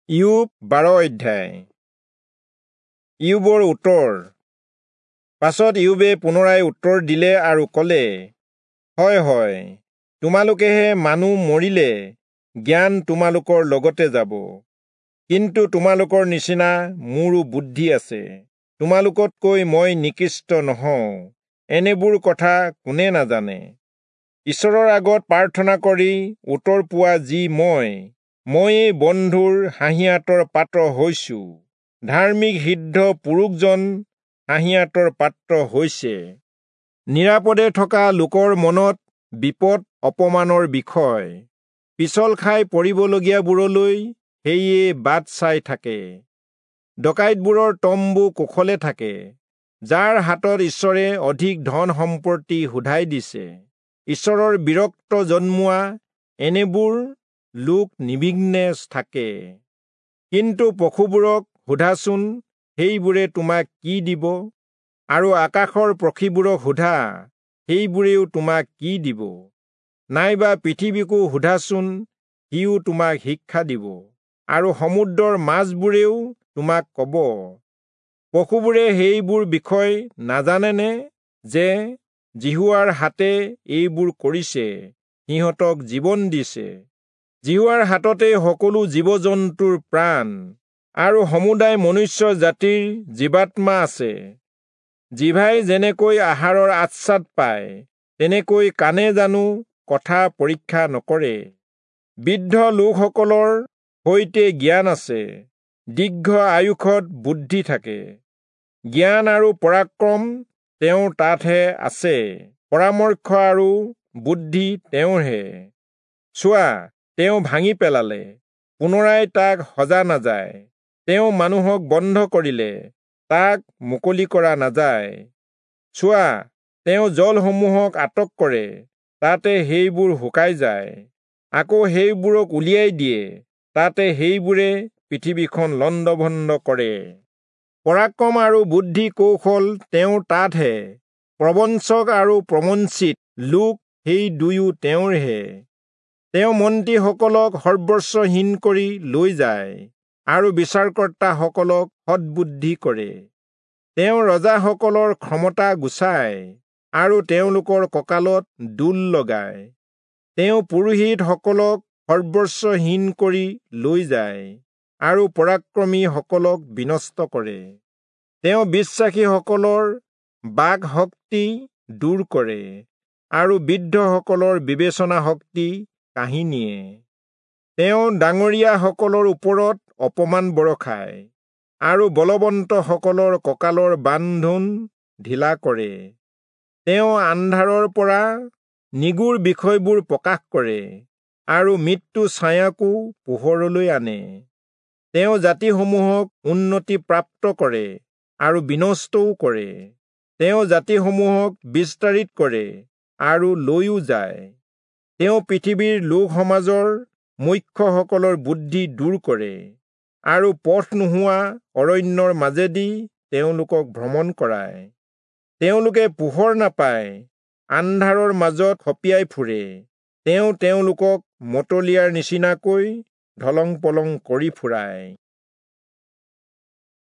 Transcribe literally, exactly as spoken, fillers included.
ইয়োব বাৰ অধ্যায়। ইয়োবৰ উত্তৰ। পাছত ইয়োবে পুনৰাই উত্তৰ দিলে আৰু ক'লে, হয় হয়, তোমালোকেহে মানুহ মৰিলে জ্ঞান তোমালোকৰ লগতে যাব। কিন্তু তোমালোকৰ নিচিনা মোৰো বুদ্ধি আছে। তোমালোকতকৈ মই নিকৃষ্ট নহওঁ, এনেবোৰ কথা কোনে নাজানে। ঈশ্বৰৰ আগত প্ৰাৰ্থনা কৰি উত্তৰ পোৱা যি মই, ময়েই বন্ধুৰ হাঁহিয়াতৰ পাত্ৰ হৈছো। ধাৰ্মিক সিদ্ধ পুৰুষজন হাঁহিয়াতৰ পাত্ৰ হৈছে। নিৰাপদে থকা লোকৰ মনত বিপদ অপমানৰ বিষয়। পিছল খাই পৰিবলগীয়াবোৰলৈ সেয়ে বাট চাই থাকে। ডকাইতবোৰৰ তম্বু কুশলে থাকে, যাৰ হাতত ঈশ্বৰে অধিক ধন সম্পত্তি শোধাই দিছে। ঈশ্বৰৰ বিৰক্ত জন্মোৱা এনেবোৰ লোক নিৰ্বিঘ্নে থাকে। কিন্তু পশুবোৰক সোধাচোন, সেইবোৰে তোমাক কি দিব? আৰু আকাশৰ পক্ষীবোৰক সোধা, সেইবোৰেও তোমাক কি দিব? নাইবা পৃথিৱীকো সোধাচোন, সিও তোমাক শিক্ষা দিব। আৰু সমুদ্ৰৰ মাছবোৰেও তোমাক ক'ব। পশুবোৰে সেইবোৰ বিষয় নাজানেনে, যে জিহুৱাৰ হাতে এইবোৰ কৰিছে, সিহঁতক জীৱন দিছে। জিহুৱাৰ হাততেই সকলো জীৱ-জন্তুৰ প্ৰাণ আৰু সমুদায় মনুষ্য জাতিৰ জীৱাত্মা আছে। জিভাই যেনেকৈ আহাৰৰ আস্বাদ পায়, তেনেকৈ কাণে জানো কথা পৰীক্ষা নকৰে। বৃদ্ধ লোকসকলৰ সৈতে জ্ঞান আছে, দীৰ্ঘ আয়ুসত বুদ্ধি থাকে। জ্ঞান আৰু পৰাক্ৰম তেওঁৰ তাতহে আছে, পৰামৰ্শ আৰু বুদ্ধি তেওঁৰহে। চোৱা, তেওঁ ভাঙি পেলালে, পুনৰাই তাক সজা নাযায়। তেওঁ মানুহক বন্ধ কৰিলে, তাক মুকলি কৰা নাযায়। চোৱা, তেওঁ জলসমূহক আটক কৰে, তাতে সেইবোৰ শুকাই যায়। আকৌ সেইবোৰক উলিয়াই দিয়ে, তাতে সেইবোৰে পৃথিৱীখন লণ্ডভণ্ড কৰে। পৰাক্ৰম আৰু বুদ্ধি কৌশল তেওঁৰ তাতহে, প্ৰবঞ্চক আৰু প্ৰবঞ্চিত লোক সেই দুয়ো তেওঁৰহে। তেওঁ মন্ত্ৰীসকলক সৰ্বস্বহীন কৰি লৈ যায় আৰু বিচাৰকৰ্তাসকলক সৎবুদ্ধি কৰে। তেওঁ ৰজাসকলৰ ক্ষমতা গুচায় আৰু তেওঁলোকৰ কঁকালত দোল লগায়। তেওঁ পুৰোহিতসকলক সৰ্বস্বহীন কৰি লৈ যায় আৰু পৰাক্ৰমীসকলক বিনষ্ট কৰে। তেওঁ বিশ্বাসীসকলৰ বাক শক্তি দূৰ কৰে আৰু বৃদ্ধসকলৰ বিবেচনা শক্তি কাঢ়ি নিয়ে। তেওঁ ডাঙৰীয়াসকলৰ ওপৰত অপমান বৰষায় আৰু বলৱন্তসকলৰ কঁকালৰ বান্ধোন ঢিলা কৰে। তেওঁ আন্ধাৰৰ পৰা নিগূঢ় বিষয়বোৰ প্ৰকাশ কৰে আৰু মৃত্যু ছায়াকো পোহৰলৈ আনে। তেওঁ জাতিসমূহক উন্নতি প্ৰাপ্ত কৰে আৰু বিনষ্টও কৰে। তেওঁ জাতিসমূহক বিস্তাৰিত কৰে আৰু লৈও যায়। তেওঁ পৃথিৱীৰ লোকসমাজৰ মুখ্যসকলৰ বুদ্ধি দূৰ কৰে আৰু পথ নোহোৱা অৰণ্যৰ মাজেদি তেওঁলোকক ভ্ৰমণ কৰায়। তেওঁলোকে পোহৰ নাপায়, আন্ধাৰৰ মাজত খপিয়াই ফুৰে। তেওঁ তেওঁলোকক মতলীয়াৰ নিচিনাকৈ ধলং পলং কৰি ফুৰায়।